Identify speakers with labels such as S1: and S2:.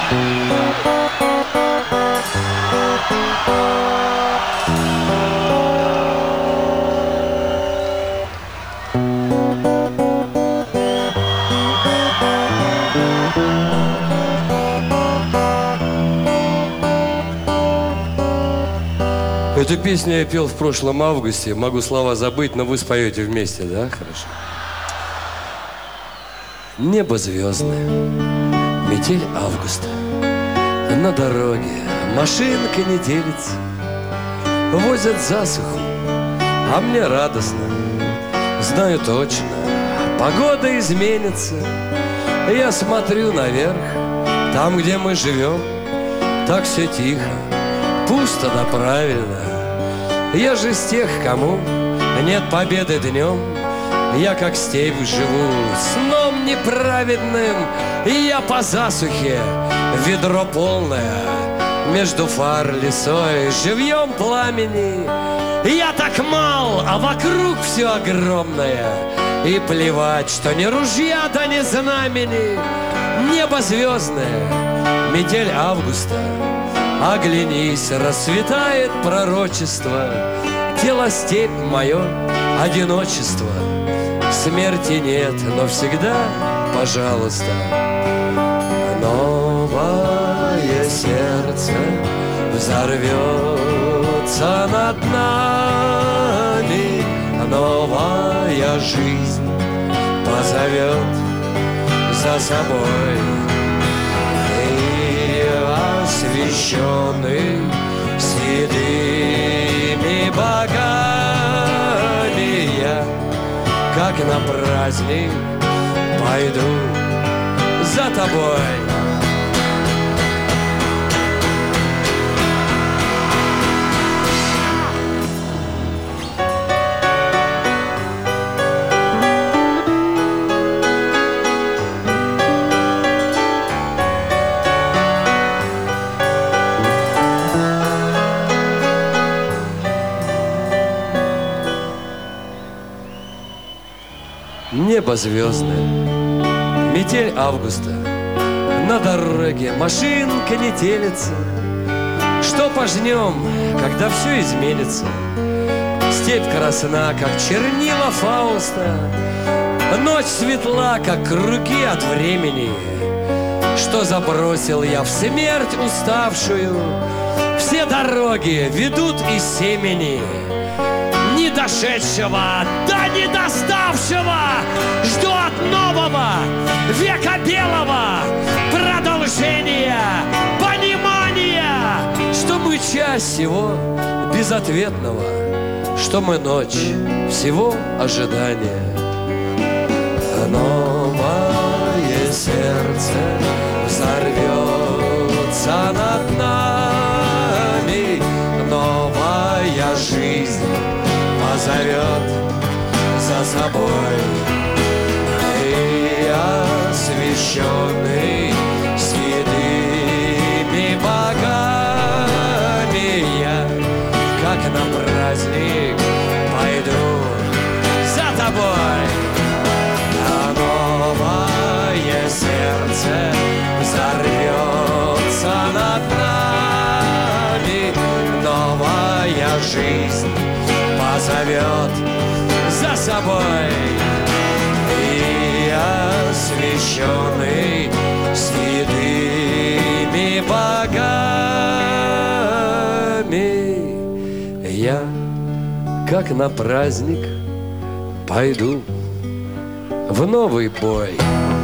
S1: Эту песню я пел в прошлом августе. Могу слова забыть, но вы споете вместе, да? Хорошо. Небо звездное, метель августа. На дороге машинка не делится. Возят засуху, а мне радостно. Знаю точно, погода изменится. Я смотрю наверх, там, где мы живем, так все тихо, пусто да правильно. Я же с тех, кому нет победы днем. Я как степь живу, сном неправедным. И я по засухе, ведро полное, между фар лесой, живьем пламени. Я так мал, а вокруг все огромное. И плевать, что ни ружья, да ни знамени. Небо звездное, метель августа. Оглянись, расцветает пророчество. Тело степь мое, одиночество. Смерти нет, но всегда, пожалуйста. Новое сердце взорвется над нами. Новая жизнь позовет за собой. Освященный седыми богами, я, как на праздник, пойду за тобой. Небо звездное, метель августа. На дороге машинка не телится. Что пожнем, когда все изменится? Степь красна, как чернила Фауста. Ночь светла, как круги от времени. Что забросил я в смерть уставшую? Все дороги ведут из семени. Не дошедшего, да не доставшего, жду от нового века белого продолжения, понимания, что мы часть всего безответного, что мы ночь всего ожидания. Новое сердце взорвется над нами, новая жизнь позовет за собой. И освященный святыми богами, я, как на праздник, пойду за тобой. А новое сердце взорвется над нами, новая жизнь позовет за собой. И освященный святыми богами, я, как на праздник, пойду в новый бой.